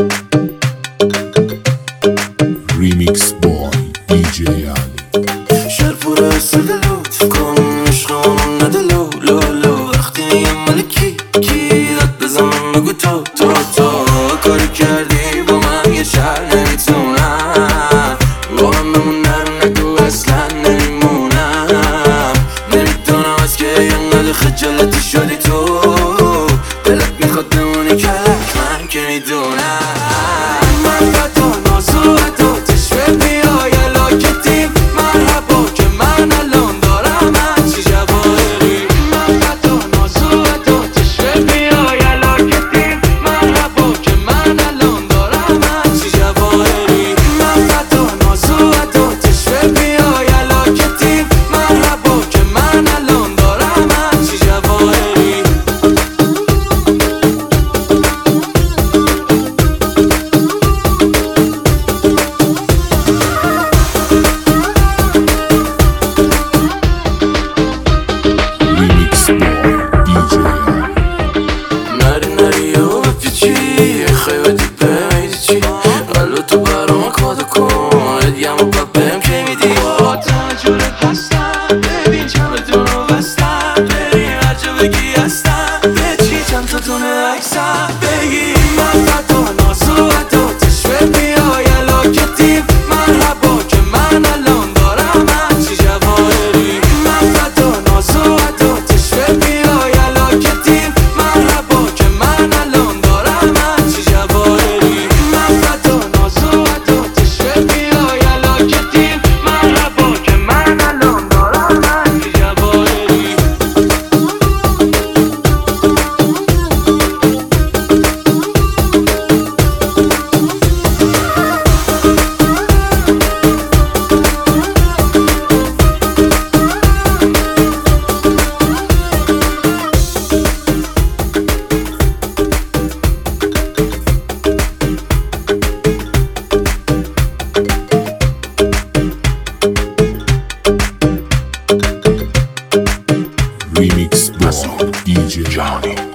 Remix boy DJ Ali شهر پر حسد لطف کن عشقم نده لو لو لو وقتی میگم مال کی داد بزن بگو تو کاری کردی با من یه شهر نمیتونم با من بمونم نگو اصلا نمیمونم نمیدونم از که اینقدر خجالتی شدی تو دلت میخواد بمونی کلک من که میدونم من فتا نازو حتا تشوه بیای لاکتیم مرحبا که من الان دارم هرچی جواهری من فتا نازو حتا تشوه بیای لاکتیم مرحبا که من الان دارم هرچی جواهری من فتا نازو حتا تشوه بیای لاکتیم مرحبا که من الان دارم هرچی جواهری Remix boy DJ Ali نری و بپیچی خیلی دیپه میدی چی قلب تو برام کادو کن هدیم و بهم که میدی با تنجورت هستم ببین چمدون رو بستم بری هر جا بگی هستم به چی چند تا تونه عکسم بگی من فتا نازو حتا تشوه بیای لاکتیم مرحبا که من الان دارم هرچی جواهری من فتا نازو حتا تشوه بیای لاکتیم مرحبا که من الان دارم هرچی جواهری من فتا نازو حتا تشوه بیای لاکتیم مرحبا که من الان دارم هرچی جواهری Remix boy DJ Johnny